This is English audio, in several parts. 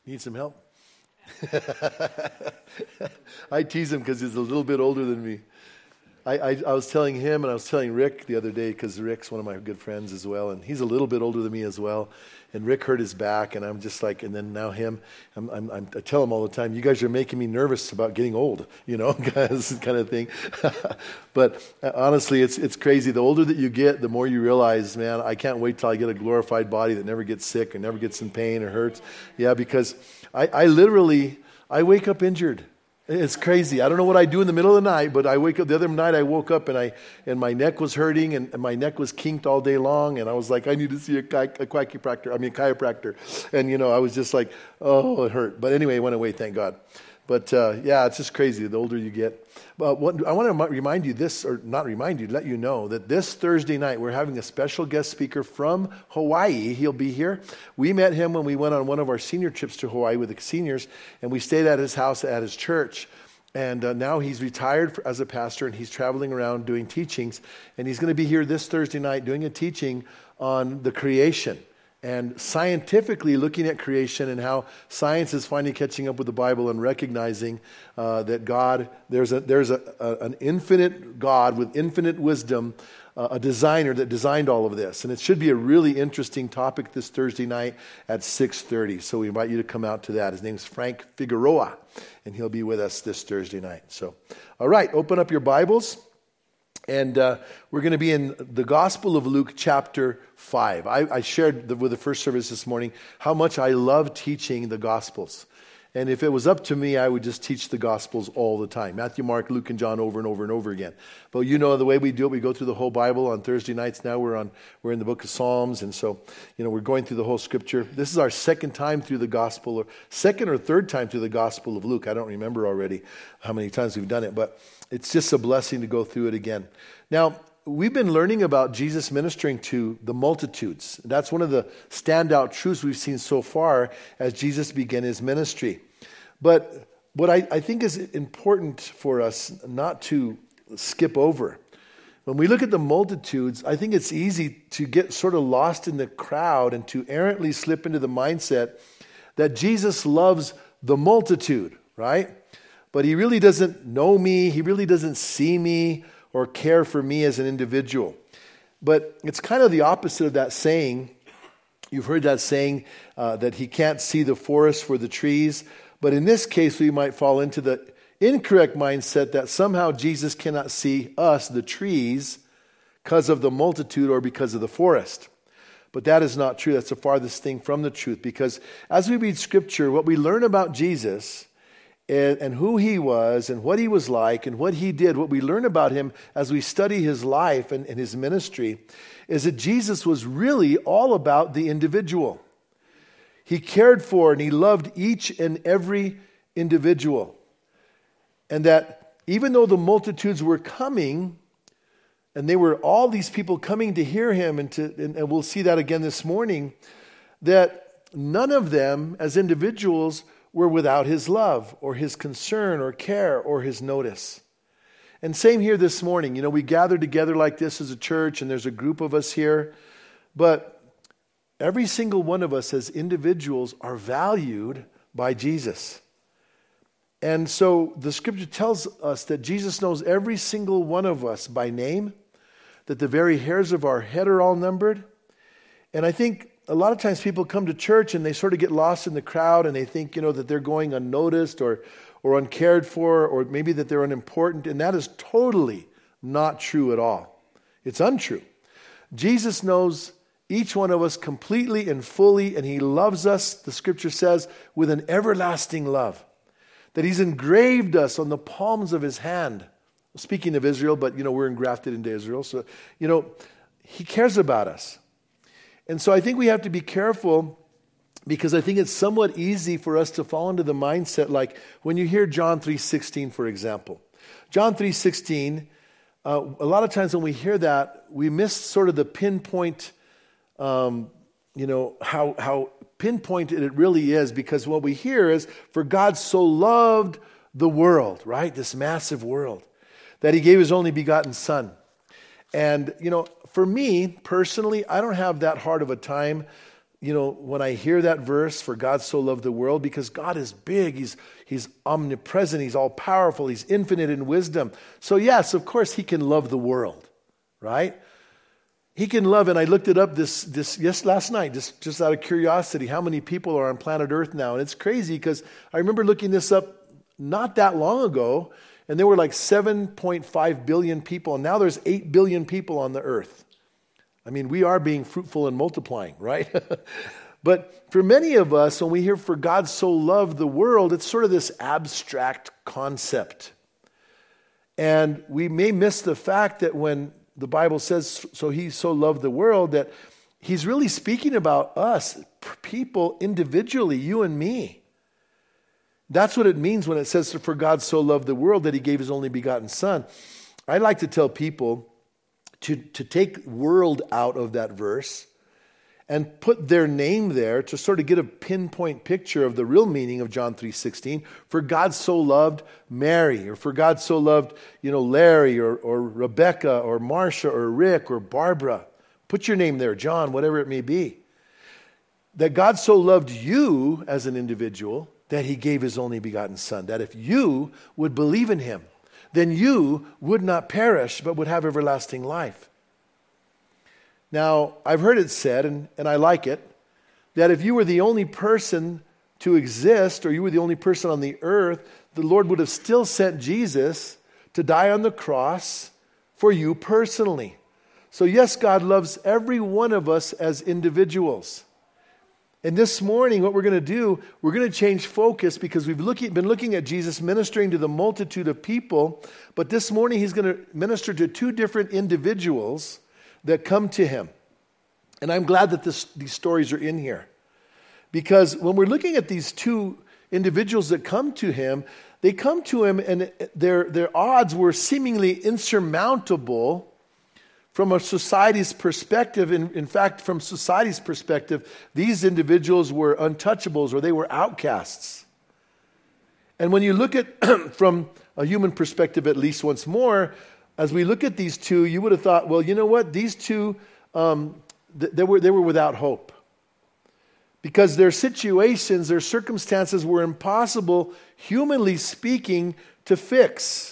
You need some help? I tease him because he's a little bit older than me. I was telling him and I was telling Rick the other day, because Rick's one of my good friends as well, and he's a little bit older than me as well. And Rick hurt his back, and I'm just like, and then now him. I tell him all the time, you guys are making me nervous about getting old, this kind of thing. But honestly, it's crazy. The older that you get, the more you realize, man, I can't wait till I get a glorified body that never gets sick or never gets in pain or hurts. Yeah, because I wake up injured. It's crazy. I don't know what I do in the middle of the night, but I wake up. The other night I woke up and my neck was hurting and my neck was kinked all day long, and I was like, I need to see a chiropractor. And I was just like, oh, it hurt. But anyway, it went away, thank God. But it's just crazy. The older you get. I want to remind you this, or not remind you, let you know that this Thursday night we're having a special guest speaker from Hawaii. He'll be here. We met him when we went on one of our senior trips to Hawaii with the seniors, and we stayed at his house at his church. And now he's retired as a pastor, and he's traveling around doing teachings. And he's going to be here this Thursday night doing a teaching on the creation, and scientifically looking at creation and how science is finally catching up with the Bible and recognizing that God, there's an infinite God with infinite wisdom, a designer that designed all of this. And it should be a really interesting topic this Thursday night at 6:30. So we invite you to come out to that. His name is Frank Figueroa, and he'll be with us this Thursday night. So, all right, open up your Bibles. And we're going to be in the Gospel of Luke chapter 5. I shared with the first service this morning how much I love teaching the Gospels. And if it was up to me, I would just teach the Gospels all the time. Matthew, Mark, Luke, and John over and over and over again. But the way we do it, we go through the whole Bible on Thursday nights. Now we're in the book of Psalms. And so, we're going through the whole Scripture. This is our second time through the Gospel, or second or third time through the Gospel of Luke. I don't remember already how many times we've done it, but it's just a blessing to go through it again. Now, we've been learning about Jesus ministering to the multitudes. That's one of the standout truths we've seen so far as Jesus began his ministry. But what I think is important for us not to skip over, when we look at the multitudes, I think it's easy to get sort of lost in the crowd and to errantly slip into the mindset that Jesus loves the multitude, right? But he really doesn't know me, he really doesn't see me or care for me as an individual. But it's kind of the opposite of that saying. You've heard that saying that he can't see the forest for the trees. But in this case, we might fall into the incorrect mindset that somehow Jesus cannot see us, the trees, because of the multitude or because of the forest. But that is not true. That's the farthest thing from the truth. Because as we read Scripture, what we learn about Jesus and who he was and what he was like and what he did, what we learn about him as we study his life and his ministry, is that Jesus was really all about the individual. He cared for and he loved each and every individual. And that even though the multitudes were coming, and they were all these people coming to hear him, and we'll see that again this morning, that none of them as individuals were without his love or his concern or care or his notice. And same here this morning. We gather together like this as a church, and there's a group of us here, but every single one of us as individuals are valued by Jesus. And so the Scripture tells us that Jesus knows every single one of us by name, that the very hairs of our head are all numbered. And I think a lot of times people come to church and they sort of get lost in the crowd, and they think, that they're going unnoticed or uncared for, or maybe that they're unimportant. And that is totally not true at all. It's untrue. Jesus knows each one of us completely and fully, and he loves us, the Scripture says, with an everlasting love. That he's engraved us on the palms of his hand. Speaking of Israel, but we're engrafted into Israel. So, he cares about us. And so I think we have to be careful, because I think it's somewhat easy for us to fall into the mindset, like when you hear John 3:16, for example. John 3:16, a lot of times when we hear that, we miss sort of the pinpoint, how pinpointed it really is, because what we hear is, for God so loved the world, right? This massive world, that he gave his only begotten Son. And, for me, personally, I don't have that hard of a time when I hear that verse, for God so loved the world, because God is big, He's omnipresent, He's all powerful, He's infinite in wisdom. So yes, of course He can love the world, right? He can love, and I looked it up just last night, just out of curiosity, how many people are on planet Earth now. And it's crazy because I remember looking this up not that long ago, and there were like 7.5 billion people, and now there's 8 billion people on the earth. I mean, we are being fruitful and multiplying, right? But for many of us, when we hear for God so loved the world, it's sort of this abstract concept. And we may miss the fact that when the Bible says, so He so loved the world, that He's really speaking about us, people individually, you and me. That's what it means when it says, for God so loved the world that He gave His only begotten Son. I like to tell people to take world out of that verse and put their name there to sort of get a pinpoint picture of the real meaning of John 3:16. For God so loved Mary, or for God so loved, Larry or Rebecca or Marcia or Rick or Barbara. Put your name there, John, whatever it may be. That God so loved you as an individual that He gave His only begotten Son. That if you would believe in Him, then you would not perish but would have everlasting life. Now, I've heard it said, and I like it, that if you were the only person to exist, or you were the only person on the earth, the Lord would have still sent Jesus to die on the cross for you personally. So yes, God loves every one of us as individuals. And this morning, what we're going to do, we're going to change focus because we've been looking at Jesus ministering to the multitude of people, but this morning He's going to minister to two different individuals that come to Him. And I'm glad that these stories are in here. Because when we're looking at these two individuals that come to Him, they come to Him and their odds were seemingly insurmountable from a society's perspective. In fact, from society's perspective, these individuals were untouchables, or they were outcasts. And when you look at from a human perspective, at least once more, as we look at these two, you would have thought, well, you know what? These two, they were without hope. Because their situations, their circumstances were impossible, humanly speaking, to fix.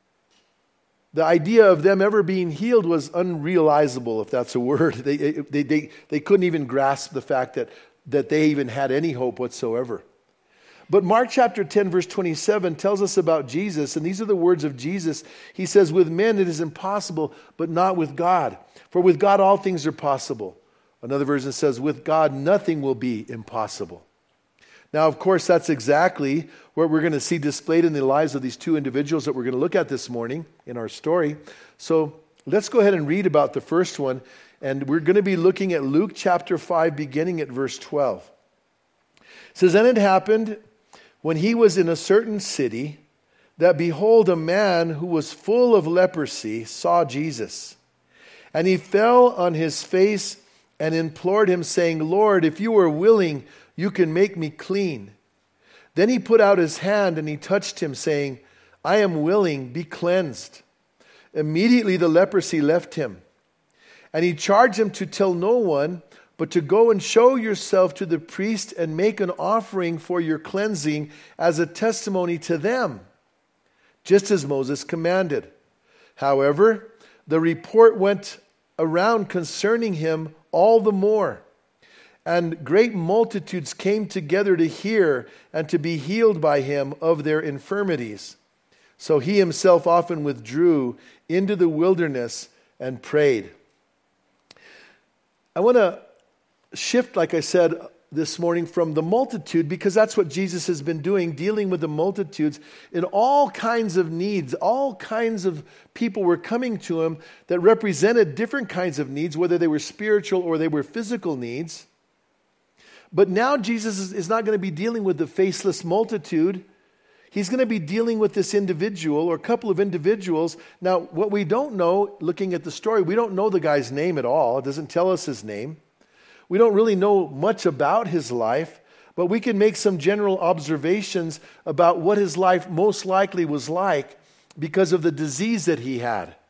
The idea of them ever being healed was unrealizable, if that's a word. They couldn't even grasp the fact that they even had any hope whatsoever. But Mark chapter 10, verse 27 tells us about Jesus, and these are the words of Jesus. He says, with men it is impossible, but not with God. For with God all things are possible. Another version says, with God nothing will be impossible. Now, of course, that's exactly what we're going to see displayed in the lives of these two individuals that we're going to look at this morning in our story. So let's go ahead and read about the first one. And we're going to be looking at Luke chapter 5, beginning at verse 12. It says, and it happened when He was in a certain city, that behold, a man who was full of leprosy saw Jesus. And he fell on his face and implored Him, saying, Lord, if you are willing, you can make me clean. Then he put out his hand and he touched him, saying, I am willing, be cleansed. Immediately the leprosy left him. And he charged him to tell no one, but to go and show yourself to the priest and make an offering for your cleansing as a testimony to them, just as Moses commanded. However, the report went around concerning him all the more, and great multitudes came together to hear and to be healed by him of their infirmities. So he himself often withdrew into the wilderness and prayed. I want to shift, like I said this morning, from the multitude, because that's what Jesus has been doing, dealing with the multitudes in all kinds of needs. All kinds of people were coming to Him that represented different kinds of needs, whether they were spiritual or they were physical needs. But now Jesus is not going to be dealing with the faceless multitude. He's going to be dealing with this individual or a couple of individuals. Now, what we don't know, looking at the story, we don't know the guy's name at all. It doesn't tell us his name. We don't really know much about his life, but we can make some general observations about what his life most likely was like because of the disease that he had.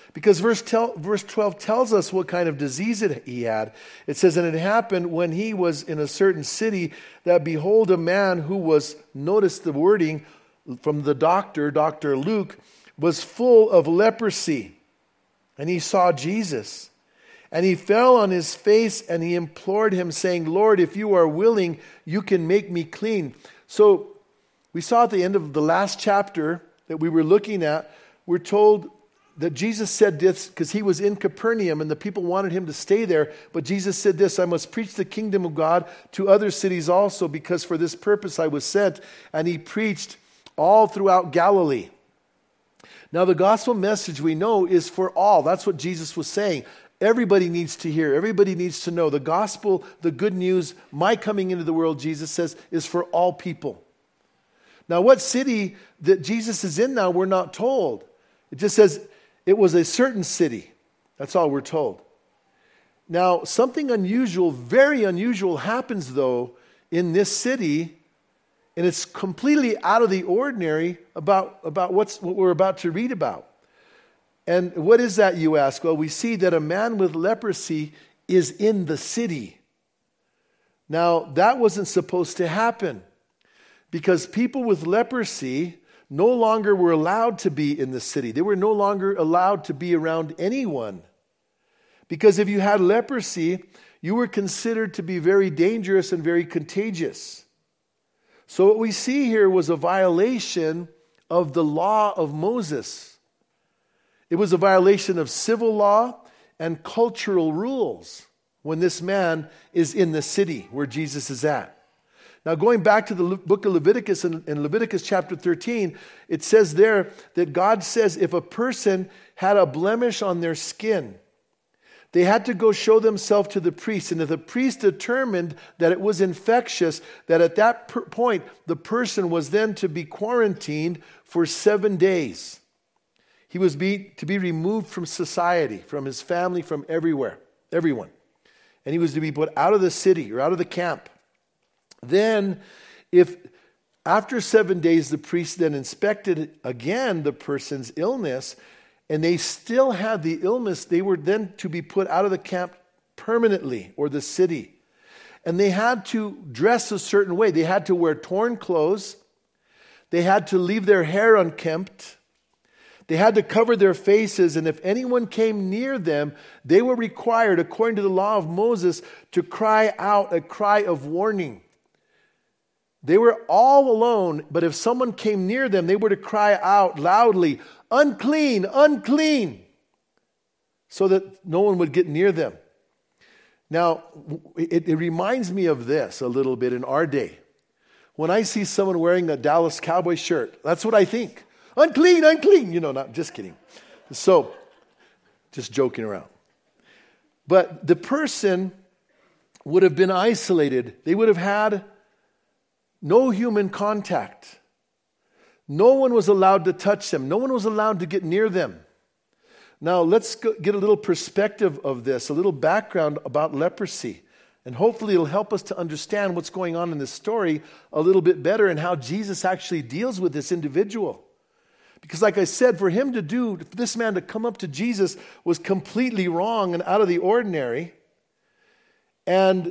Because verse 12 tells us what kind of disease he had. It says, and it happened when he was in a certain city that behold a man who was, notice the wording from the doctor, Dr. Luke, was full of leprosy. And he saw Jesus. And he fell on his face and he implored him, saying, Lord, if you are willing, you can make me clean. So we saw at the end of the last chapter that we were looking at, we're told that Jesus said this because he was in Capernaum and the people wanted him to stay there. But Jesus said this, I must preach the kingdom of God to other cities also, because for this purpose I was sent. And he preached all throughout Galilee. Now the gospel message we know is for all. That's what Jesus was saying. Everybody needs to hear. Everybody needs to know. The gospel, the good news, my coming into the world, Jesus says, is for all people. Now what city that Jesus is in now, we're not told. It just says it was a certain city. That's all we're told. Now, something unusual, very unusual happens, though, in this city, and it's completely out of the ordinary about what we're about to read about. And what is that, you ask? Well, we see that a man with leprosy is in the city. Now, that wasn't supposed to happen, because people with leprosy no longer were allowed to be in the city. They were no longer allowed to be around anyone. Because if you had leprosy, you were considered to be very dangerous and very contagious. So what we see here was a violation of the law of Moses. It was a violation of civil law and cultural rules when this man is in the city where Jesus is at. Now, going back to the book of Leviticus, in Leviticus chapter 13, it says there that God says if a person had a blemish on their skin, they had to go show themselves to the priest. And if the priest determined that it was infectious, that at that point, the person was then to be quarantined for 7 days. He was to be removed from society, from his family, from everywhere, everyone. And he was to be put out of the city or out of the camp. Then, if after 7 days the priest then inspected again the person's illness, and they still had the illness, they were then to be put out of the camp permanently, or the city. And they had to dress a certain way. They had to wear torn clothes. They had to leave their hair unkempt. They had to cover their faces, and if anyone came near them, they were required, according to the law of Moses, to cry out a cry of warning. They were all alone, but if someone came near them, they were to cry out loudly, unclean, unclean, so that no one would get near them. Now, it reminds me of this a little bit in our day. When I see someone wearing a Dallas Cowboy shirt, that's what I think. Unclean, unclean. Not just kidding. So, just joking around. But the person would have been isolated. They would have had no human contact. No one was allowed to touch them. No one was allowed to get near them. Now, let's get a little perspective of this, a little background about leprosy. And hopefully it'll help us to understand what's going on in this story a little bit better and how Jesus actually deals with this individual. Because like I said, for this man to come up to Jesus was completely wrong and out of the ordinary. And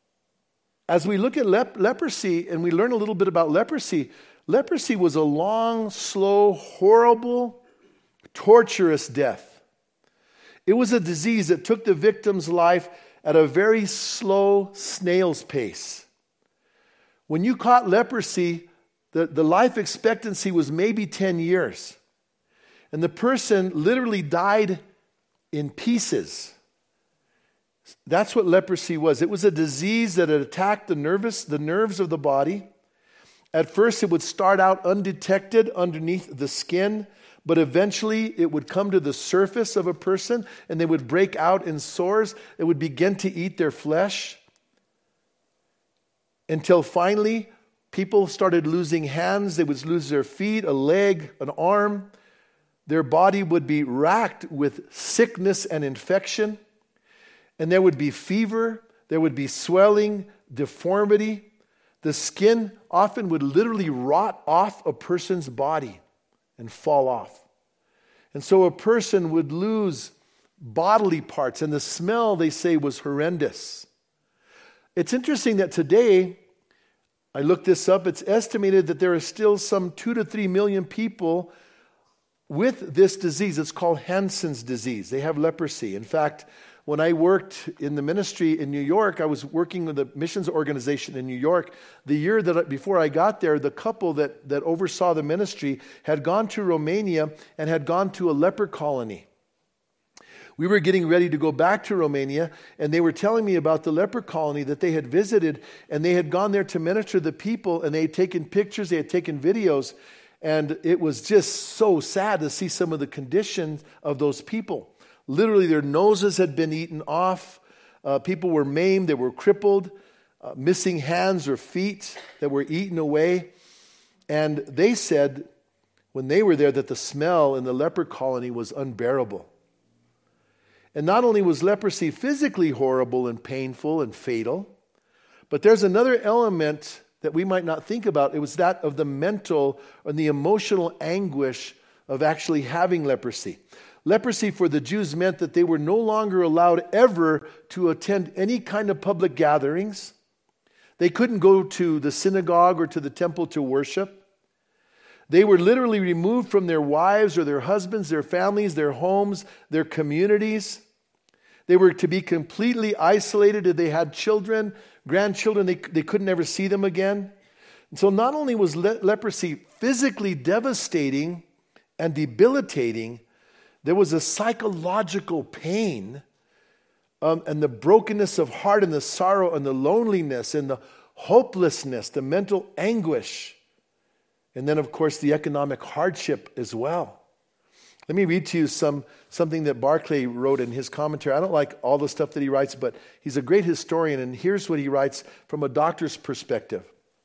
as we look at leprosy and we learn a little bit about leprosy, leprosy was a long, slow, horrible, torturous death. It was a disease that took the victim's life at a very slow snail's pace. When you caught leprosy, the life expectancy was maybe 10 years. And the person literally died in pieces. That's what leprosy was. It was a disease that had attacked the nerves of the body. At first, it would start out undetected underneath the skin, but eventually it would come to the surface of a person and they would break out in sores. It would begin to eat their flesh until finally people started losing hands. They would lose their feet, a leg, an arm. Their body would be racked with sickness and infection. And there would be fever, there would be swelling, deformity. The skin often would literally rot off a person's body and fall off. And so a person would lose bodily parts, and the smell, they say, was horrendous. It's interesting that today, I looked this up, it's estimated that there are still some 2 to 3 million people with this disease. It's called Hansen's disease. They have leprosy. In fact, when I worked in the ministry in New York, I was working with a missions organization in New York. The year before I got there, the couple that oversaw the ministry had gone to Romania and had gone to a leper colony. We were getting ready to go back to Romania, and they were telling me about the leper colony that they had visited, and they had gone there to minister to the people, and they had taken pictures, they had taken videos, and it was just so sad to see some of the conditions of those people. Literally, their noses had been eaten off. People were maimed. They were crippled, missing hands or feet that were eaten away. And they said, when they were there, that the smell in the leper colony was unbearable. And not only was leprosy physically horrible and painful and fatal, but there's another element that we might not think about. It was that of the mental and the emotional anguish of actually having leprosy. Leprosy for the Jews meant that they were no longer allowed ever to attend any kind of public gatherings. They couldn't go to the synagogue or to the temple to worship. They were literally removed from their wives or their husbands, their families, their homes, their communities. They were to be completely isolated. If they had children, grandchildren, they couldn't ever see them again. And so not only was leprosy physically devastating and debilitating, there was a psychological pain and the brokenness of heart and the sorrow and the loneliness and the hopelessness, the mental anguish. And then, of course, the economic hardship as well. Let me read to you something that Barclay wrote in his commentary. I don't like all the stuff that he writes, but he's a great historian, and here's what he writes from a doctor's perspective.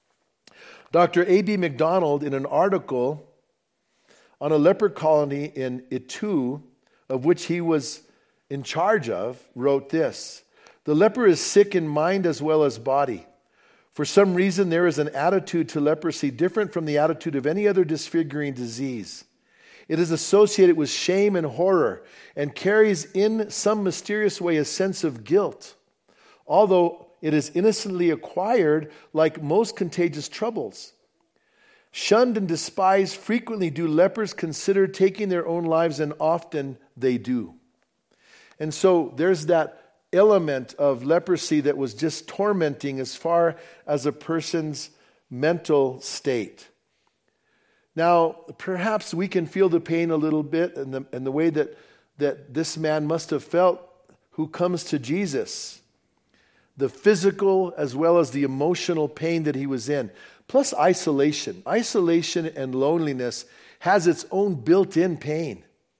Dr. A.B. McDonald, in an article on a leper colony in Itu, of which he was in charge of, wrote this: "The leper is sick in mind as well as body. For some reason, there is an attitude to leprosy different from the attitude of any other disfiguring disease. It is associated with shame and horror and carries in some mysterious way a sense of guilt, although it is innocently acquired like most contagious troubles. Shunned and despised, frequently do lepers consider taking their own lives, and often they do." And so there's that element of leprosy that was just tormenting as far as a person's mental state. Now, perhaps we can feel the pain a little bit and the way that this man must have felt who comes to Jesus. The physical as well as the emotional pain that he was in. Plus isolation. Isolation and loneliness has its own built-in pain.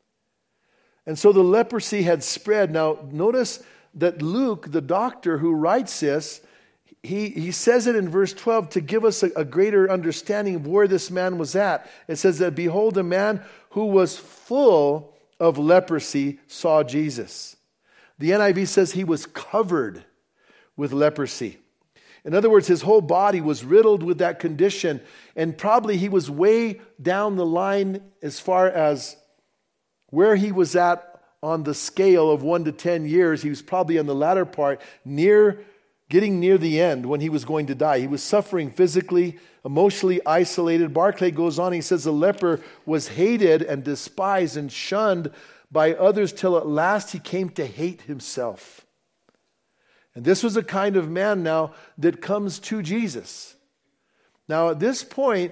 And so the leprosy had spread. Now, notice that Luke, the doctor who writes this, he says it in verse 12 to give us a greater understanding of where this man was at. It says that, "Behold, a man who was full of leprosy saw Jesus." The NIV says he was covered with leprosy. In other words, his whole body was riddled with that condition, and probably he was way down the line as far as where he was at on the scale of 1 to 10 years. He was probably on the latter part, getting near the end when he was going to die. He was suffering physically, emotionally isolated. Barclay goes on, he says the leper was hated and despised and shunned by others till at last he came to hate himself. And this was a kind of man now that comes to Jesus. Now at this point,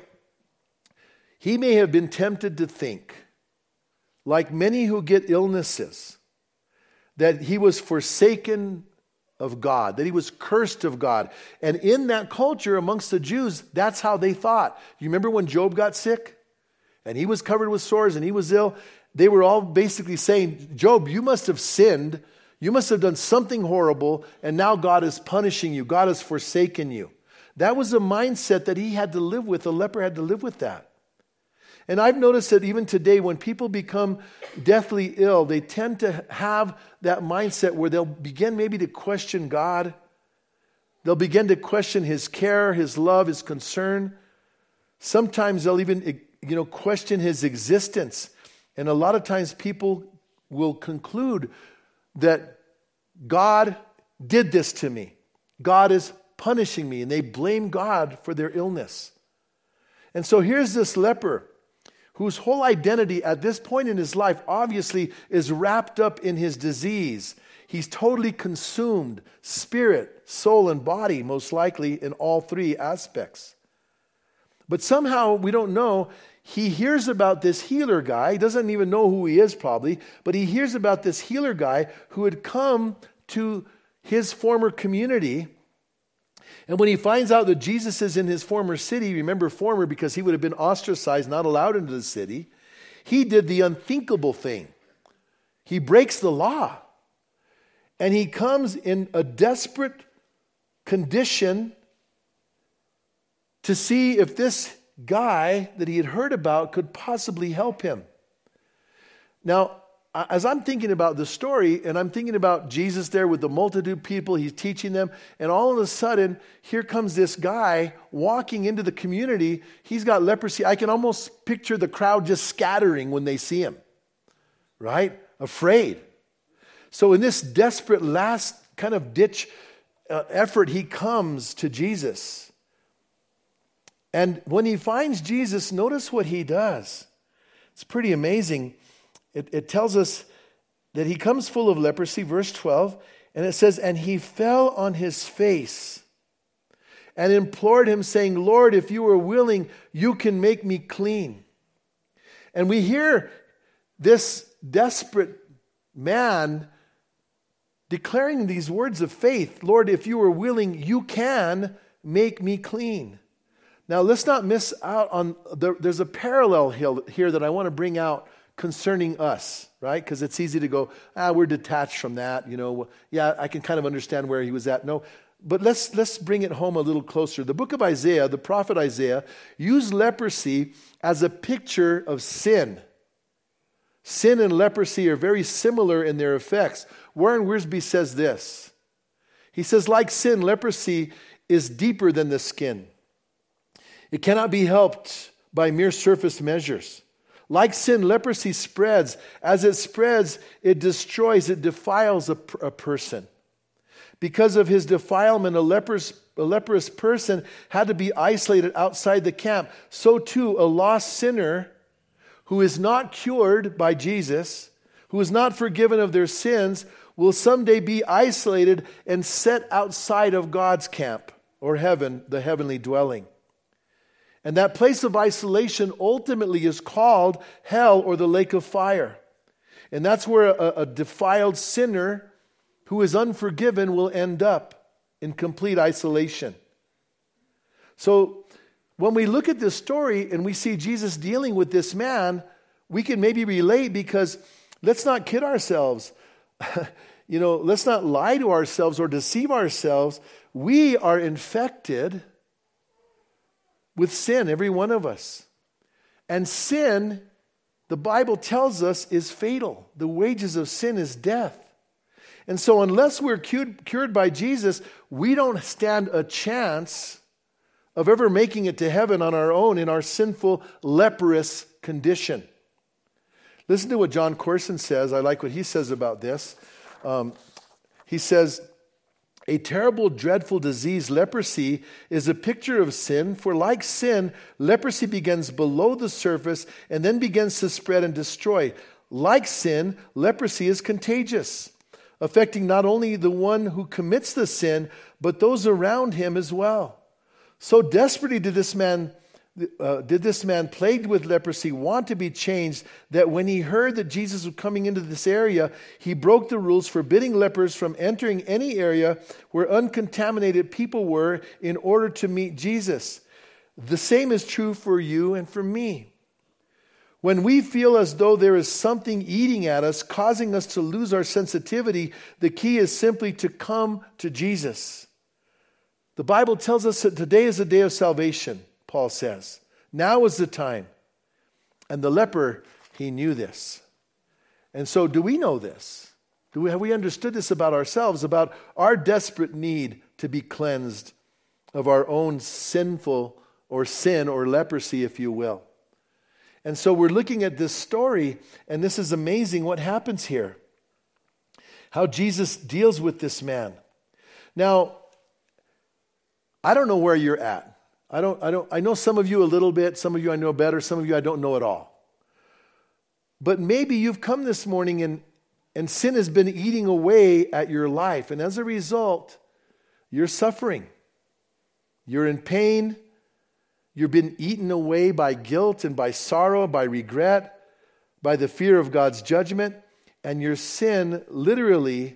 he may have been tempted to think, like many who get illnesses, that he was forsaken of God, that he was cursed of God. And in that culture amongst the Jews, that's how they thought. You remember when Job got sick? And he was covered with sores and he was ill. They were all basically saying, "Job, you must have sinned. You must have done something horrible, and now God is punishing you. God has forsaken you." That was a mindset that he had to live with. The leper had to live with that. And I've noticed that even today, when people become deathly ill, they tend to have that mindset where they'll begin maybe to question God. They'll begin to question his care, his love, his concern. Sometimes they'll even, question his existence. And a lot of times people will conclude that God did this to me. God is punishing me, and they blame God for their illness. And so here's this leper whose whole identity at this point in his life obviously is wrapped up in his disease. He's totally consumed, spirit, soul, and body, most likely in all three aspects. But somehow, we don't know, he hears about this healer guy. He doesn't even know who he is probably, but he hears about this healer guy who had come to his former community. And when he finds out that Jesus is in his former city, remember former because he would have been ostracized, not allowed into the city, he did the unthinkable thing. He breaks the law. And he comes in a desperate condition to see if this guy that he had heard about could possibly help him. Now, as I'm thinking about the story, and I'm thinking about Jesus there with the multitude of people, he's teaching them, and all of a sudden, here comes this guy walking into the community. He's got leprosy. I can almost picture the crowd just scattering when they see him, right? Afraid. So in this desperate last kind of ditch effort, he comes to Jesus. And when he finds Jesus, notice what he does. It's pretty amazing. It tells us that he comes full of leprosy, verse 12, and it says, and he fell on his face and implored him, saying, Lord, if you are willing, you can make me clean. And we hear this desperate man declaring these words of faith. Lord, if you are willing, you can make me clean. Now, let's not miss out on, there's a parallel here that I want to bring out concerning us, right? Because it's easy to go, we're detached from that. Yeah, I can kind of understand where he was at. No, but let's bring it home a little closer. The book of Isaiah, the prophet Isaiah, used leprosy as a picture of sin. Sin and leprosy are very similar in their effects. Warren Wiersbe says this. He says, like sin, leprosy is deeper than the skin. It cannot be helped by mere surface measures. Like sin, leprosy spreads. As it spreads, it destroys, it defiles a person. Because of his defilement, a leprous person had to be isolated outside the camp. So too, a lost sinner who is not cured by Jesus, who is not forgiven of their sins, will someday be isolated and set outside of God's camp or heaven, the heavenly dwelling. And that place of isolation ultimately is called hell or the lake of fire. And that's where a defiled sinner who is unforgiven will end up in complete isolation. So when we look at this story and we see Jesus dealing with this man, we can maybe relate because let's not kid ourselves. Let's not lie to ourselves or deceive ourselves. We are infected with sin, every one of us. And sin, the Bible tells us, is fatal. The wages of sin is death. And so unless we're cured by Jesus, we don't stand a chance of ever making it to heaven on our own in our sinful, leprous condition. Listen to what John Corson says. I like what he says about this. He says, a terrible, dreadful disease, leprosy, is a picture of sin, for like sin, leprosy begins below the surface and then begins to spread and destroy. Like sin, leprosy is contagious, affecting not only the one who commits the sin, but those around him as well. So desperately did this man plagued with leprosy want to be changed that when he heard that Jesus was coming into this area, he broke the rules forbidding lepers from entering any area where uncontaminated people were in order to meet Jesus. The same is true for you and for me. When we feel as though there is something eating at us, causing us to lose our sensitivity, the key is simply to come to Jesus. The Bible tells us that today is the day of salvation, Paul says. Now is the time. And the leper, he knew this. And so do we know this? Have we understood this about ourselves, about our desperate need to be cleansed of our own sinful or sin or leprosy, if you will? And so we're looking at this story, and this is amazing what happens here. How Jesus deals with this man. Now, I don't know where you're at. I know some of you a little bit, some of you I know better, some of you I don't know at all. But maybe you've come this morning and sin has been eating away at your life, and as a result, you're suffering. You're in pain. You've been eaten away by guilt and by sorrow, by regret, by the fear of God's judgment, and your sin literally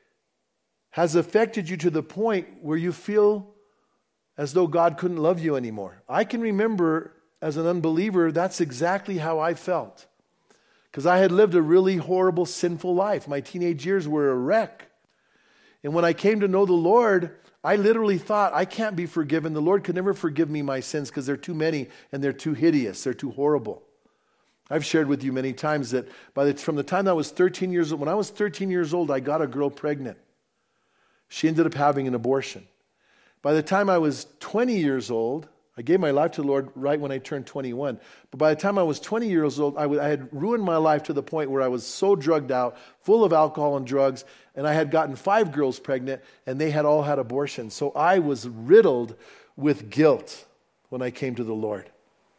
has affected you to the point where you feel as though God couldn't love you anymore. I can remember as an unbeliever, that's exactly how I felt. Because I had lived a really horrible, sinful life. My teenage years were a wreck. And when I came to know the Lord, I literally thought, I can't be forgiven. The Lord could never forgive me my sins because they're too many and they're too hideous. They're too horrible. I've shared with you many times that from the time I was 13 years old, when I was 13 years old, I got a girl pregnant. She ended up having an abortion. By the time I was 20 years old, I gave my life to the Lord right when I turned 21. But by the time I was 20 years old, I had ruined my life to the point where I was so drugged out, full of alcohol and drugs, and I had gotten 5 girls pregnant, and they had all had abortions. So I was riddled with guilt when I came to the Lord.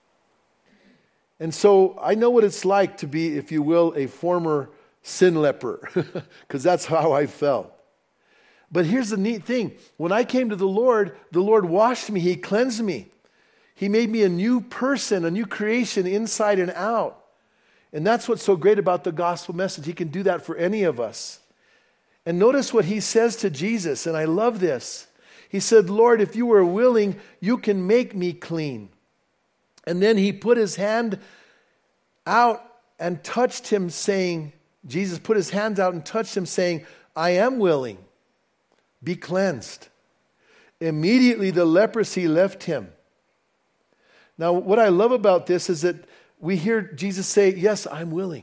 And so I know what it's like to be, if you will, a former sin leper, because that's how I felt. But here's the neat thing. When I came to the Lord washed me. He cleansed me. He made me a new person, a new creation inside and out. And that's what's so great about the gospel message. He can do that for any of us. And notice what he says to Jesus, and I love this. He said, Lord, if you were willing, you can make me clean. And then he put his hand out and touched him, saying, Jesus put his hands out and touched him, saying, I am willing. Be cleansed. Immediately the leprosy left him. Now, what I love about this is that we hear Jesus say, yes, I'm willing.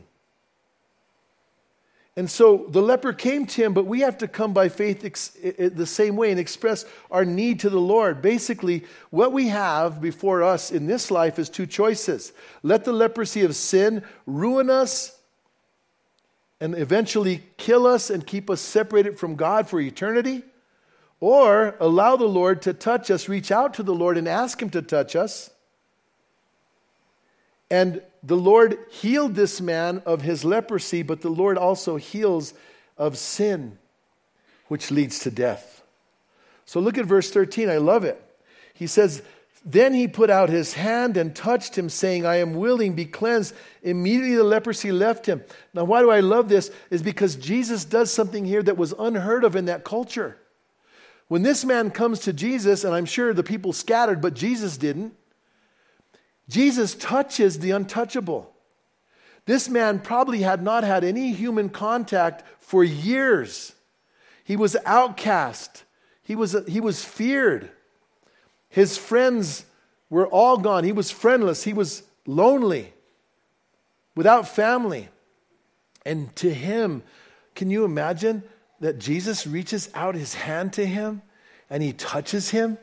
And so the leper came to him, but we have to come by faith the same way and express our need to the Lord. Basically, what we have before us in this life is 2 choices. Let the leprosy of sin ruin us and eventually kill us and keep us separated from God for eternity, or allow the Lord to touch us, reach out to the Lord and ask him to touch us. And the Lord healed this man of his leprosy, but the Lord also heals of sin, which leads to death. So look at verse 13. I love it. He says, then he put out his hand and touched him, saying, I am willing, be cleansed. Immediately the leprosy left him. Now, why do I love this? Is because Jesus does something here that was unheard of in that culture. When this man comes to Jesus, and I'm sure the people scattered, but Jesus didn't, Jesus touches the untouchable. This man probably had not had any human contact for years. He was outcast. He was feared. His friends were all gone. He was friendless. He was lonely, without family. And to him, can you imagine that Jesus reaches out his hand to him and he touches him?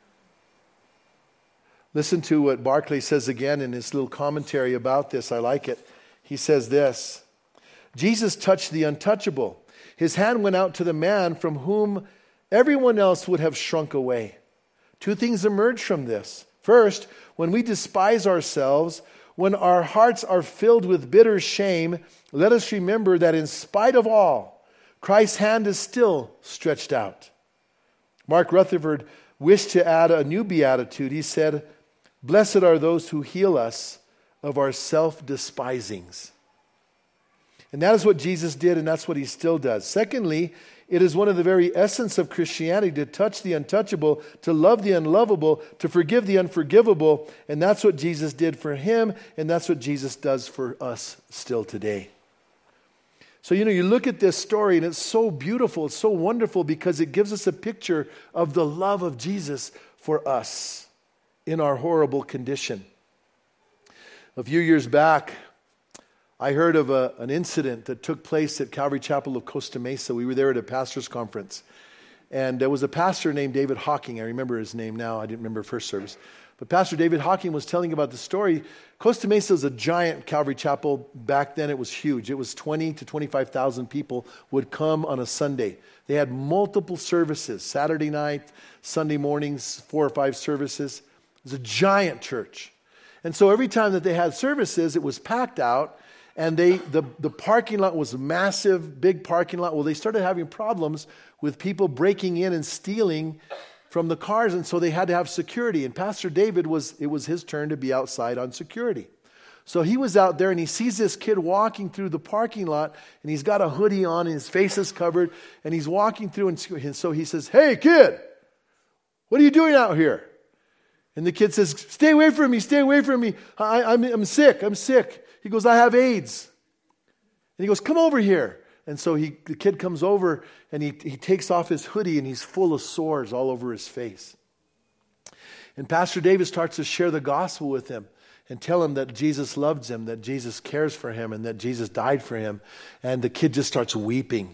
Listen to what Barclay says again in his little commentary about this. I like it. He says this, Jesus touched the untouchable. His hand went out to the man from whom everyone else would have shrunk away. 2 things emerge from this. First, when we despise ourselves, when our hearts are filled with bitter shame, let us remember that in spite of all, Christ's hand is still stretched out. Mark Rutherford wished to add a new beatitude. He said, blessed are those who heal us of our self-despisings. And that is what Jesus did, and that's what he still does. Secondly, it is one of the very essence of Christianity to touch the untouchable, to love the unlovable, to forgive the unforgivable, and that's what Jesus did for him, and that's what Jesus does for us still today. So, you look at this story, and it's so beautiful, it's so wonderful, because it gives us a picture of the love of Jesus for us in our horrible condition. A few years back, I heard of an incident that took place at Calvary Chapel of Costa Mesa. We were there at a pastor's conference. And there was a pastor named David Hawking. I remember his name now. I didn't remember first service. But Pastor David Hawking was telling about the story. Costa Mesa is a giant Calvary Chapel. Back then it was huge. It was 20 to 25,000 people would come on a Sunday. They had multiple services, Saturday night, Sunday mornings, 4 or 5 services. It was a giant church. And so every time that they had services, it was packed out. And the parking lot was massive, big parking lot. Well, they started having problems with people breaking in and stealing from the cars, and so they had to have security. And Pastor David it was his turn to be outside on security. So he was out there, and he sees this kid walking through the parking lot, and he's got a hoodie on, and his face is covered, and he's walking through, and so he says, "Hey, kid, what are you doing out here?" And the kid says, stay away from me, I'm sick. He goes, "I have AIDS." And he goes, "Come over here." And so the kid comes over, and he takes off his hoodie, and he's full of sores all over his face. And Pastor David starts to share the gospel with him and tell him that Jesus loves him, that Jesus cares for him, and that Jesus died for him. And the kid just starts weeping.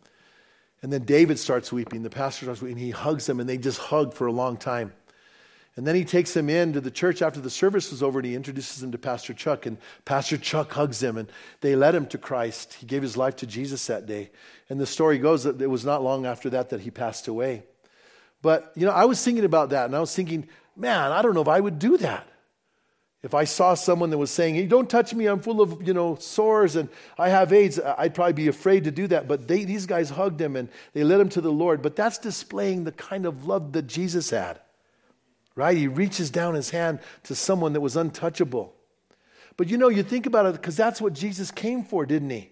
And then David starts weeping. The pastor starts weeping. He hugs him, and they just hug for a long time. And then he takes him into the church after the service was over, and he introduces him to Pastor Chuck. And Pastor Chuck hugs him, and they led him to Christ. He gave his life to Jesus that day. And the story goes that it was not long after that he passed away. But, I was thinking about that, and I was thinking, man, I don't know if I would do that. If I saw someone that was saying, "Hey, don't touch me, I'm full of, sores, and I have AIDS," I'd probably be afraid to do that. But these guys hugged him, and they led him to the Lord. But that's displaying the kind of love that Jesus had. Right? He reaches down his hand to someone that was untouchable. But you think about it, because that's what Jesus came for, didn't he?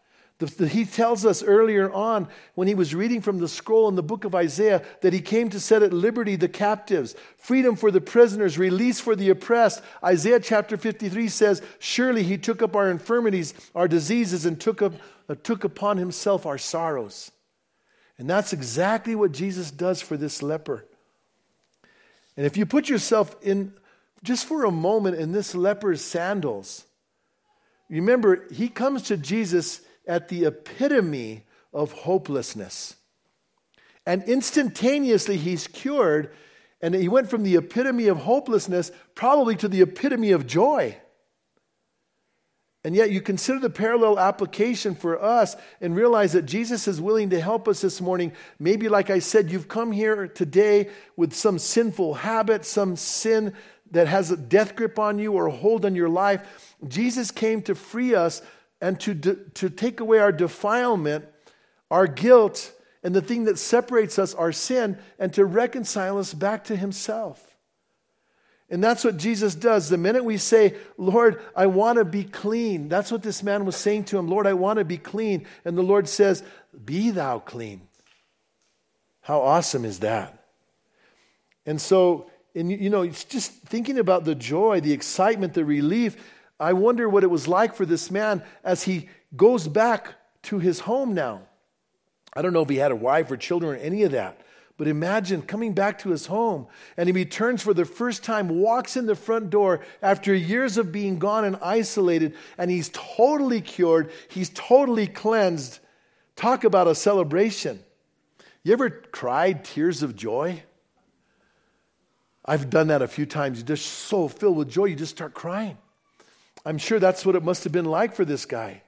He tells us earlier on, when he was reading from the scroll in the book of Isaiah, that he came to set at liberty the captives, freedom for the prisoners, release for the oppressed. Isaiah chapter 53 says, "Surely he took up our infirmities, our diseases, and took upon himself our sorrows." And that's exactly what Jesus does for this leper. And if you put yourself in, just for a moment, in this leper's sandals, remember, he comes to Jesus at the epitome of hopelessness. And instantaneously he's cured, and he went from the epitome of hopelessness probably to the epitome of joy. And yet you consider the parallel application for us and realize that Jesus is willing to help us this morning. Maybe, like I said, you've come here today with some sinful habit, some sin that has a death grip on you or a hold on your life. Jesus came to free us and to take away our defilement, our guilt, and the thing that separates us, our sin, and to reconcile us back to himself. And that's what Jesus does. The minute we say, "Lord, I want to be clean," that's what this man was saying to him. "Lord, I want to be clean." And the Lord says, "Be thou clean." How awesome is that? And so, it's just thinking about the joy, the excitement, the relief. I wonder what it was like for this man as he goes back to his home now. I don't know if he had a wife or children or any of that. But imagine coming back to his home, and he returns for the first time, walks in the front door after years of being gone and isolated, and he's totally cured. He's totally cleansed. Talk about a celebration. You ever cried tears of joy? I've done that a few times. You're just so filled with joy, you just start crying. I'm sure that's what it must have been like for this guy.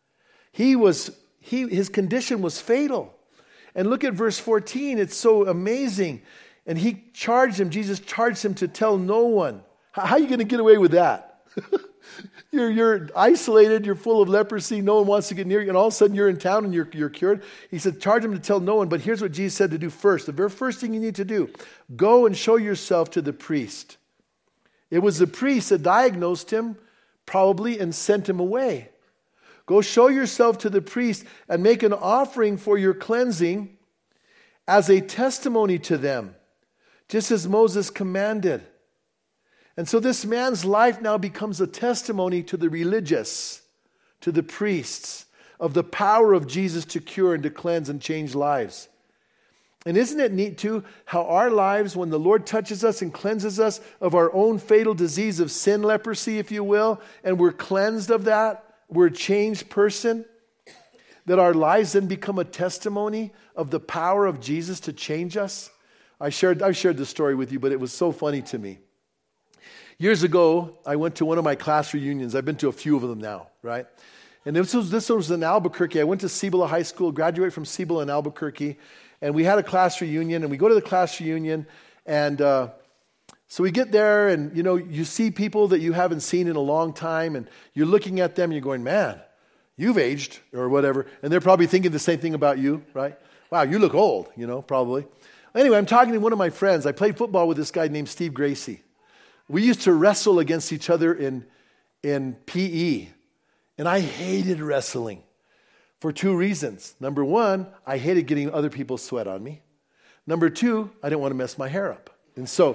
His condition was fatal. And look at verse 14. It's so amazing. And Jesus charged him to tell no one. How are you going to get away with that? You're isolated. You're full of leprosy. No one wants to get near you. And all of a sudden you're in town and you're cured. He said, charge him to tell no one. But here's what Jesus said to do first. The very first thing you need to do, go and show yourself to the priest. It was the priest that diagnosed him probably and sent him away. Go show yourself to the priest and make an offering for your cleansing as a testimony to them, just as Moses commanded. And so this man's life now becomes a testimony to the religious, to the priests, of the power of Jesus to cure and to cleanse and change lives. And isn't it neat too, how our lives, when the Lord touches us and cleanses us of our own fatal disease of sin, leprosy, if you will, and we're cleansed of that, we're a changed person, that our lives then become a testimony of the power of Jesus to change us? I've shared this story with you, but it was so funny to me. Years ago, I went to one of my class reunions. I've been to a few of them now, right? And this was in Albuquerque. I went to Cibola High School, graduated from Cibola in Albuquerque, and we had a class reunion, and we go to the class reunion, and so we get there, and you see people that you haven't seen in a long time, and you're looking at them, and you're going, man, you've aged, or whatever, and they're probably thinking the same thing about you, right? Wow, you look old, probably. Anyway, I'm talking to one of my friends. I played football with this guy named Steve Gracie. We used to wrestle against each other in PE, and I hated wrestling for two reasons. Number one, I hated getting other people's sweat on me. Number two, I didn't want to mess my hair up. And so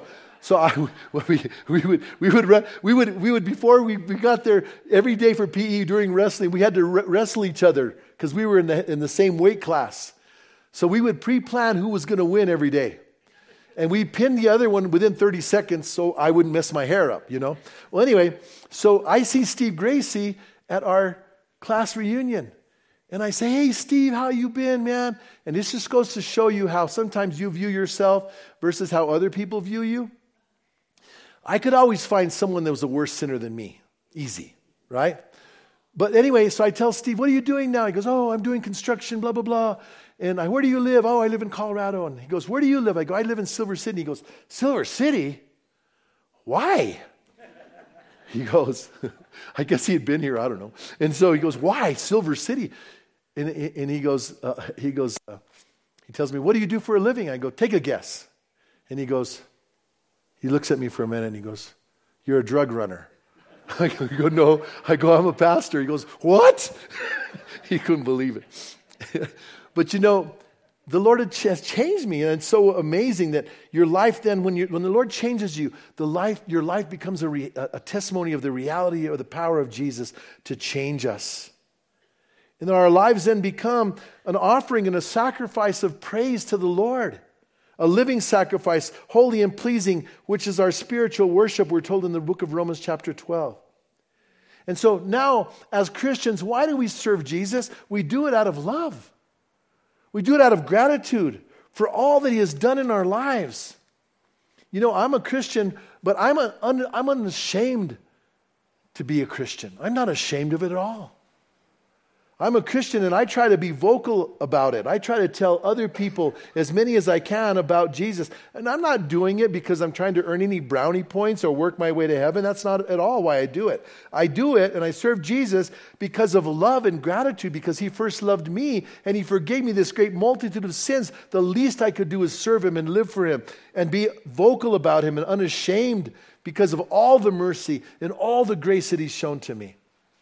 we would before we got there every day for PE during wrestling, we had to wrestle each other because we were in the same weight class. So we would pre-plan who was going to win every day. And we pinned the other one within 30 seconds so I wouldn't mess my hair up, Well, anyway, so I see Steve Gracie at our class reunion. And I say, hey, Steve, how you been, man? And this just goes to show you how sometimes you view yourself versus how other people view you. I could always find someone that was a worse sinner than me. Easy, right? But anyway, so I tell Steve, what are you doing now? He goes, oh, I'm doing construction, blah, blah, blah. And where do you live? Oh, I live in Colorado. And he goes, where do you live? I go, I live in Silver City. He goes, Silver City? Why? He goes, I guess he had been here, I don't know. And so he goes, why Silver City? And he tells me, what do you do for a living? I go, take a guess. And he looks at me for a minute and he goes, you're a drug runner. I go, no. I go, I'm a pastor. He goes, what? He couldn't believe it. But the Lord has changed me, and it's so amazing that your life then, when the Lord changes you, your life becomes a testimony of the reality or the power of Jesus to change us. And our lives then become an offering and a sacrifice of praise to the Lord, a living sacrifice, holy and pleasing, which is our spiritual worship, we're told in the book of Romans chapter 12. And so now, as Christians, why do we serve Jesus? We do it out of love. We do it out of gratitude for all that He has done in our lives. I'm a Christian, but I'm unashamed to be a Christian. I'm not ashamed of it at all. I'm a Christian and I try to be vocal about it. I try to tell other people, as many as I can, about Jesus. And I'm not doing it because I'm trying to earn any brownie points or work my way to heaven. That's not at all why I do it. I do it and I serve Jesus because of love and gratitude, because He first loved me and He forgave me this great multitude of sins. The least I could do is serve Him and live for Him and be vocal about Him and unashamed because of all the mercy and all the grace that He's shown to me.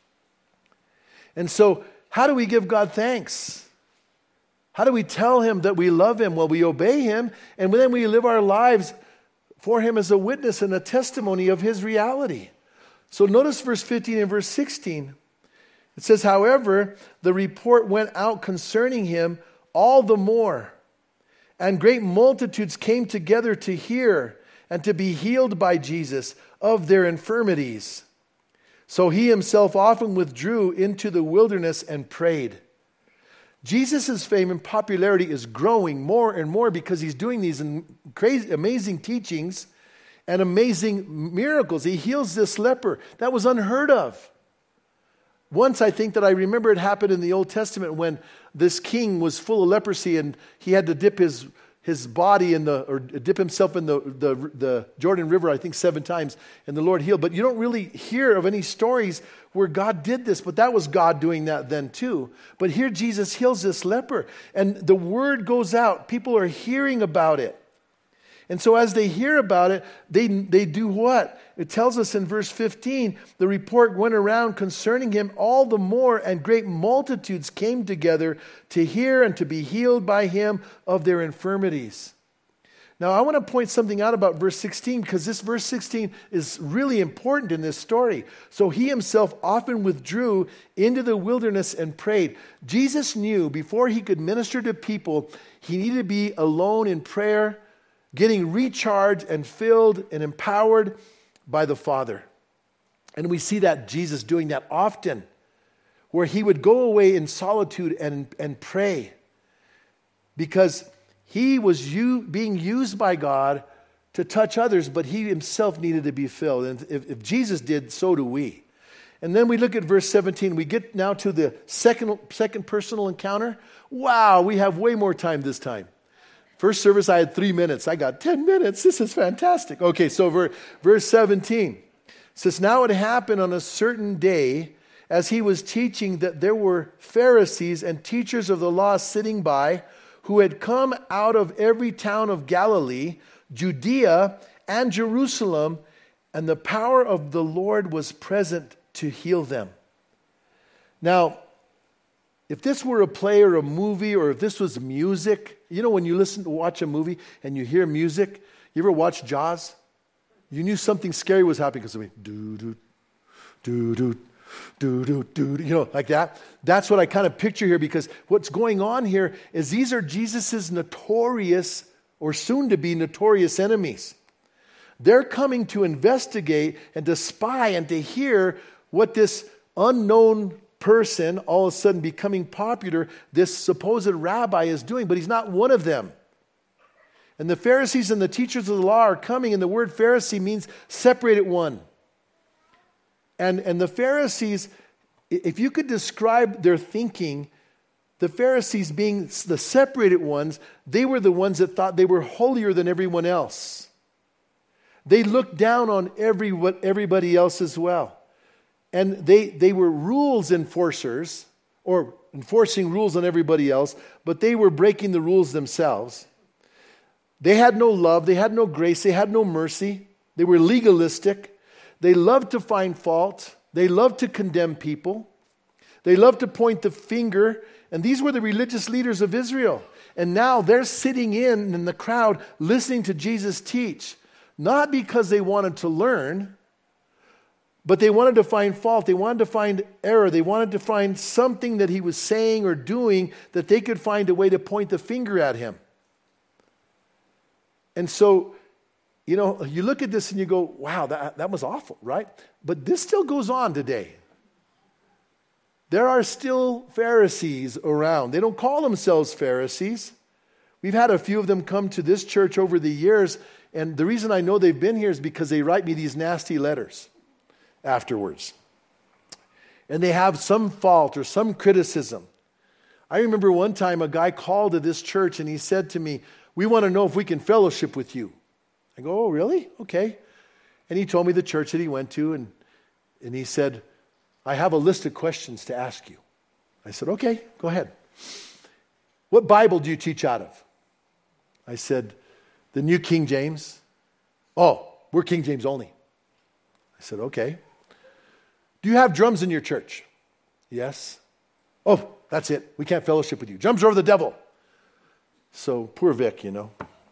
And so, how do we give God thanks? How do we tell Him that we love Him? Well, we obey Him, and then we live our lives for Him as a witness and a testimony of His reality. So notice verse 15 and verse 16. It says, however, the report went out concerning Him all the more, and great multitudes came together to hear and to be healed by Jesus of their infirmities. So He Himself often withdrew into the wilderness and prayed. Jesus' fame and popularity is growing more and more because He's doing these crazy, amazing teachings and amazing miracles. He heals this leper. That was unheard of. Once I think that I remember it happened in the Old Testament when this king was full of leprosy and he had to dip his body or dip himself in the Jordan River, I think 7 times, and the Lord healed. But you don't really hear of any stories where God did this, but that was God doing that then too. But here Jesus heals this leper, and the word goes out. People are hearing about it. And so as they hear about it, they do what? It tells us in verse 15, the report went around concerning Him all the more, and great multitudes came together to hear and to be healed by Him of their infirmities. Now I want to point something out about verse 16, because this verse 16 is really important in this story. So He Himself often withdrew into the wilderness and prayed. Jesus knew before He could minister to people, He needed to be alone in prayer, getting recharged and filled and empowered by the Father. And we see that Jesus doing that often. where he would go away in solitude and pray, because he was being used by God to touch others, but he himself needed to be filled. And if Jesus did, so do we. And then we look at verse 17. We get now to the second personal encounter. Wow, we have way more time this time. First service, I had 3 minutes. I got 10 minutes. This is fantastic. Okay, so verse 17 says, now it happened on a certain day as he was teaching that there were Pharisees and teachers of the law sitting by, who had come out of every town of Galilee, Judea, and Jerusalem, and the power of the Lord was present to heal them. Now, if this were a play or a movie, or if this was music, you know, when you watch a movie and you hear music, you ever watch Jaws? You knew something scary was happening because it went doo-doo, doo-doo, doo-doo, doo-doo, you know, like that. That's what I kind of picture here, because what's going on here is these are Jesus's notorious, or soon-to-be notorious enemies. They're coming to investigate and to spy and to hear what this unknown person, all of a sudden becoming popular, this supposed rabbi is doing, but he's not one of them. And the Pharisees and the teachers of the law are coming, and the word Pharisee means separated one. And the Pharisees, if you could describe their thinking, the Pharisees being the separated ones, they were the ones that thought they were holier than everyone else. They looked down on everybody else as well. And they were rules enforcers, or enforcing rules on everybody else, but they were breaking the rules themselves. They had no love, they had no grace, they had no mercy. They were legalistic. They loved to find fault. They loved to condemn people. They loved to point the finger. And these were the religious leaders of Israel. And now they're sitting in the crowd listening to Jesus teach. Not because they wanted to learn, but they wanted to find fault. They wanted to find error. They wanted to find something that he was saying or doing that they could find a way to point the finger at him. And so, you know, you look at this and you go, wow, that was awful, right? But this still goes on today. There are still Pharisees around. They don't call themselves Pharisees. We've had a few of them come to this church over the years, and the reason I know they've been here is because they write me these nasty letters afterwards. And they have some fault or some criticism. I remember one time a guy called to this church and he said to me, we want to know if we can fellowship with you. I go, oh, really? Okay. And he told me the church that he went to, and he said, I have a list of questions to ask you. I said, okay, go ahead. What Bible do you teach out of? I said, the New King James. Oh, we're King James only. I said, okay. Do you have drums in your church? Yes. Oh, that's it. We can't fellowship with you. Drums are of the devil. So poor Vic, you know.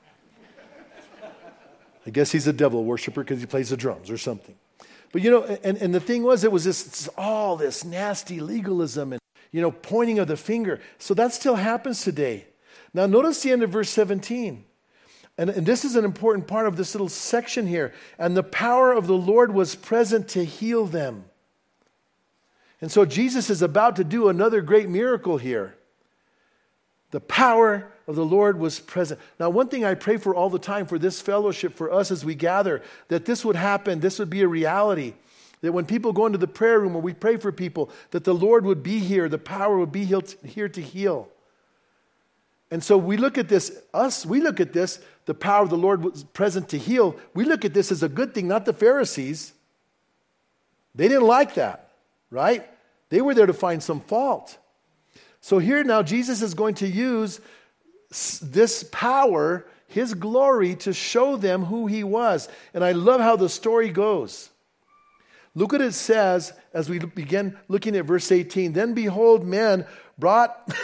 I guess he's a devil worshiper because he plays the drums or something. But, you know, and the thing was, it was all this nasty legalism and, you know, pointing of the finger. So that still happens today. Now, notice the end of verse 17. And this is an important part of this little section here. And the power of the Lord was present to heal them. And so Jesus is about to do another great miracle here. The power of the Lord was present. Now, one thing I pray for all the time for this fellowship, for us as we gather, that this would happen, this would be a reality. That when people go into the prayer room or we pray for people, that the Lord would be here, the power would be here to heal. And so we look at this, the power of the Lord was present to heal. We look at this as a good thing, not the Pharisees. They didn't like that, right? They were there to find some fault. So here now Jesus is going to use this power, his glory, to show them who he was. And I love how the story goes. Look what it says as we begin looking at verse 18. Then behold, men brought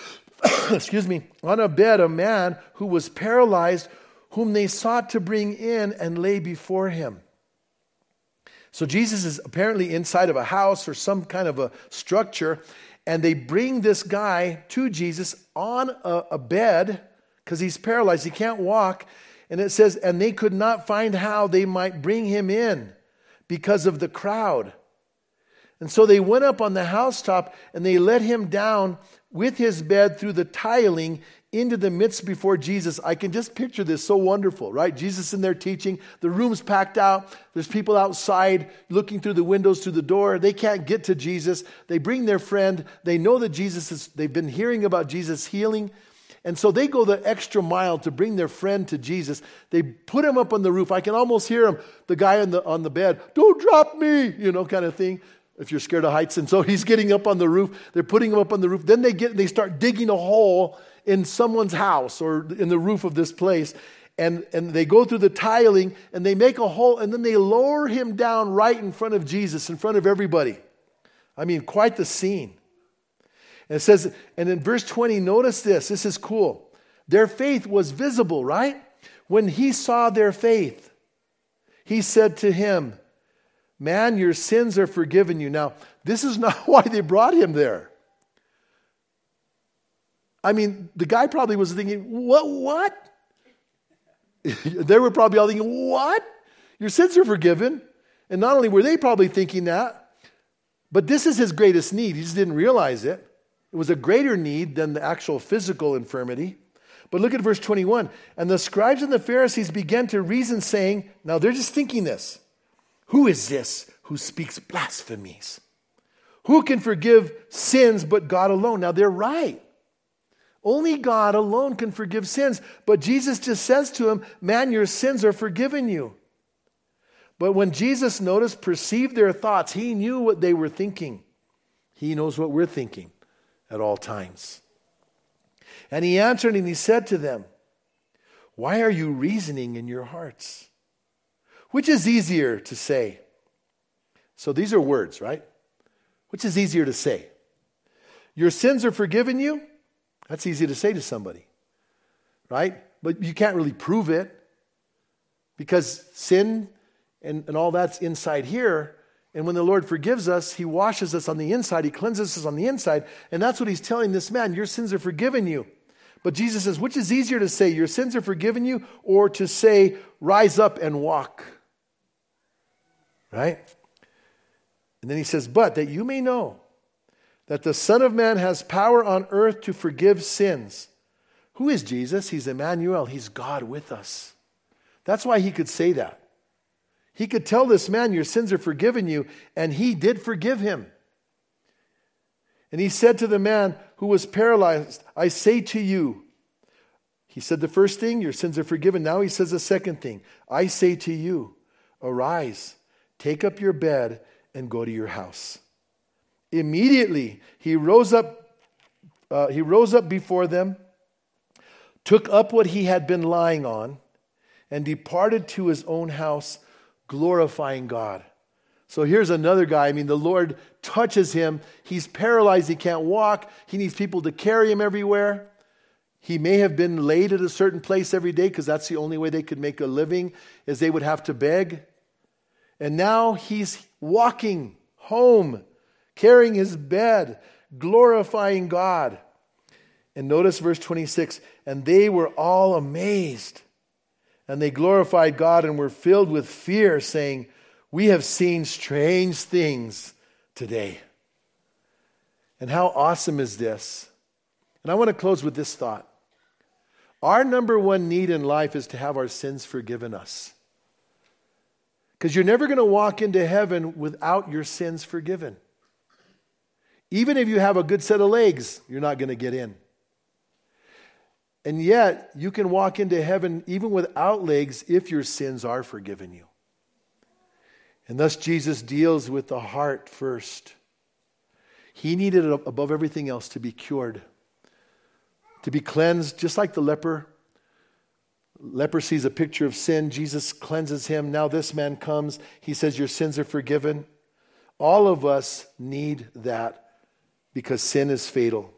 on a bed a man who was paralyzed, whom they sought to bring in and lay before him. So Jesus is apparently inside of a house or some kind of a structure, and they bring this guy to Jesus on a bed because he's paralyzed. He can't walk. And it says, and they could not find how they might bring him in because of the crowd. And so they went up on the housetop and they let him down with his bed through the tiling into the midst before Jesus. I can just picture this, so wonderful, right? Jesus in there teaching, the room's packed out, there's people outside looking through the windows, through the door. They can't get to Jesus. They bring their friend. They know that they've been hearing about Jesus healing. And so they go the extra mile to bring their friend to Jesus. They put him up on the roof. I can almost hear him, the guy on the bed, "Don't drop me," kind of thing, if you're scared of heights. And so he's getting up on the roof. They're putting him up on the roof. Then they start digging a hole in someone's house or in the roof of this place. And they go through the tiling and they make a hole and then they lower him down right in front of Jesus, in front of everybody. I mean, quite the scene. And it says, and in verse 20, notice this. This is cool. Their faith was visible, right? When he saw their faith, he said to him, "Man, your sins are forgiven you." Now, this is not why they brought him there. I mean, the guy probably was thinking, what? They were probably all thinking, what? Your sins are forgiven. And not only were they probably thinking that, but this is his greatest need. He just didn't realize it. It was a greater need than the actual physical infirmity. But look at verse 21. And the scribes and the Pharisees began to reason, saying, now they're just thinking this, "Who is this who speaks blasphemies? Who can forgive sins but God alone?" Now they're right. Only God alone can forgive sins. But Jesus just says to him, "Man, your sins are forgiven you." But when Jesus perceived their thoughts, he knew what they were thinking. He knows what we're thinking at all times. And he answered and he said to them, "Why are you reasoning in your hearts? Which is easier to say?" So these are words, right? Which is easier to say? "Your sins are forgiven you"? That's easy to say to somebody, right? But you can't really prove it because sin and all that's inside here. And when the Lord forgives us, he washes us on the inside. He cleanses us on the inside. And that's what he's telling this man. Your sins are forgiven you. But Jesus says, which is easier to say, your sins are forgiven you, or to say, rise up and walk? Right? And then he says, but that you may know that the Son of Man has power on earth to forgive sins. Who is Jesus? He's Emmanuel. He's God with us. That's why he could say that. He could tell this man, your sins are forgiven you, and he did forgive him. And he said to the man who was paralyzed, I say to you, he said the first thing, your sins are forgiven. Now he says the second thing, I say to you, arise, take up your bed, and go to your house. Immediately he rose up before them, took up what he had been lying on, and departed to his own house, glorifying God. So here's another guy. I mean, the Lord touches him. He's paralyzed. He can't walk. He needs people to carry him everywhere. He may have been laid at a certain place every day because that's the only way they could make a living, is they would have to beg. And now he's walking home, carrying his bed, glorifying God. And notice verse 26, and they were all amazed. And they glorified God and were filled with fear, saying, we have seen strange things today. And how awesome is this? And I want to close with this thought. Our number one need in life is to have our sins forgiven us. Because you're never going to walk into heaven without your sins forgiven. Even if you have a good set of legs, you're not going to get in. And yet, you can walk into heaven even without legs if your sins are forgiven you. And thus, Jesus deals with the heart first. He needed it above everything else to be cured, to be cleansed, just like the leper. Leprosy is a picture of sin. Jesus cleanses him. Now this man comes. He says, your sins are forgiven. All of us need that because sin is fatal.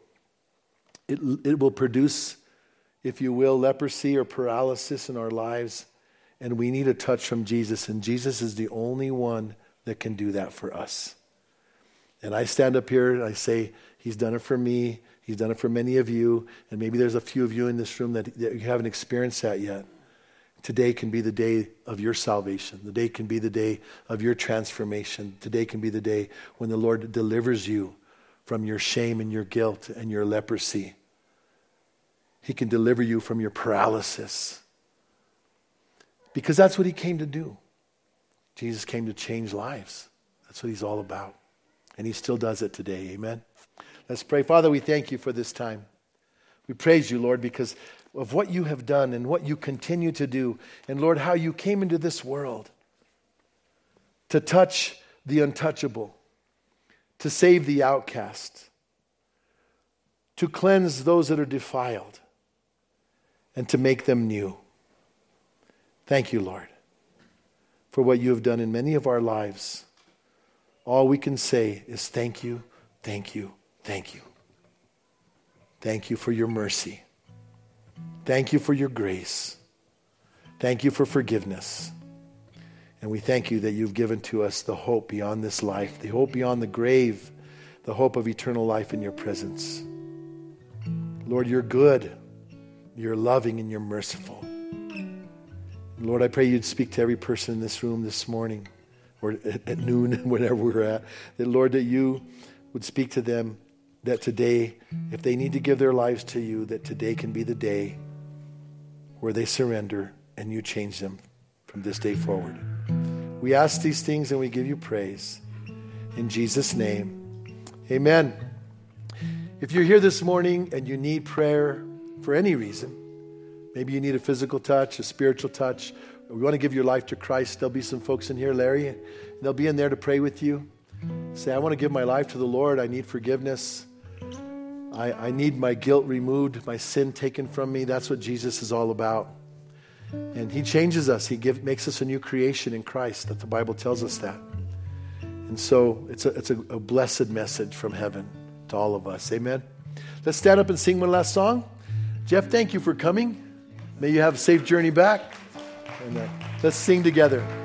It will produce, if you will, leprosy or paralysis in our lives. And we need a touch from Jesus. And Jesus is the only one that can do that for us. And I stand up here and I say, he's done it for me. He's done it for many of you. And maybe there's a few of you in this room that you haven't experienced that yet. Today can be the day of your salvation. The day can be the day of your transformation. Today can be the day when the Lord delivers you from your shame and your guilt and your leprosy. He can deliver you from your paralysis. Because that's what he came to do. Jesus came to change lives. That's what he's all about. And he still does it today. Amen. Let's pray. Father, we thank you for this time. We praise you, Lord, because of what you have done and what you continue to do. And Lord, how you came into this world to touch the untouchable, to save the outcast, to cleanse those that are defiled, and to make them new. Thank you, Lord, for what you have done in many of our lives. All we can say is thank you, thank you, thank you. Thank you for your mercy. Thank you for your grace. Thank you for forgiveness. And we thank you that you've given to us the hope beyond this life, the hope beyond the grave, the hope of eternal life in your presence. Lord, you're good, you're loving, and you're merciful. Lord, I pray you'd speak to every person in this room this morning, or at noon, whenever we're at, that Lord, that you would speak to them, that today, if they need to give their lives to you, that today can be the day where they surrender and you change them from this day forward. We ask these things and we give you praise. In Jesus' name, amen. If you're here this morning and you need prayer for any reason, maybe you need a physical touch, a spiritual touch, or we want to give your life to Christ, there'll be some folks in here, Larry, and they'll be in there to pray with you. Say, I want to give my life to the Lord. I need forgiveness. I need my guilt removed, my sin taken from me. That's what Jesus is all about. And he changes us. He makes us a new creation in Christ. That the Bible tells us that. And so it's a blessed message from heaven to all of us. Amen. Let's stand up and sing one last song. Jeff, thank you for coming. May you have a safe journey back. And let's sing together.